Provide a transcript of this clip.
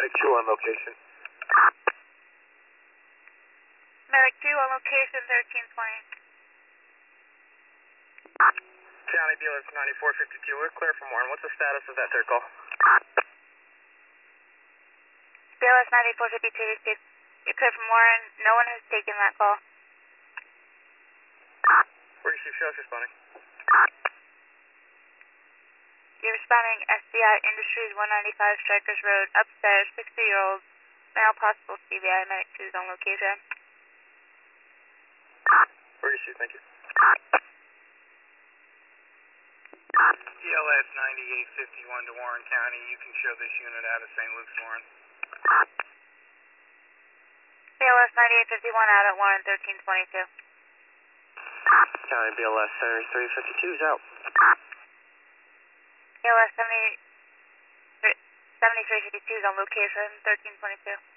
Medic 2 on location. Medic 2 on location, 1320. County BLS 9452, we're clear for Warren. What's the status of that third call? BLS 9452 received. You're clear from Warren. No one has taken that call. Where do you see show us responding? You're responding SBI Industries 195 Strikers Road, upstairs, 60-year-old, male possible CVI, Medic 2 is on location. Where do you see? Thank you. BLS 9851 to Warren County. You can show this unit out of St. Luke's, Warren. BLS 9851 out at Warren, 1322. County BLS Center 352 is out. BLS 7352 is on location, 1322.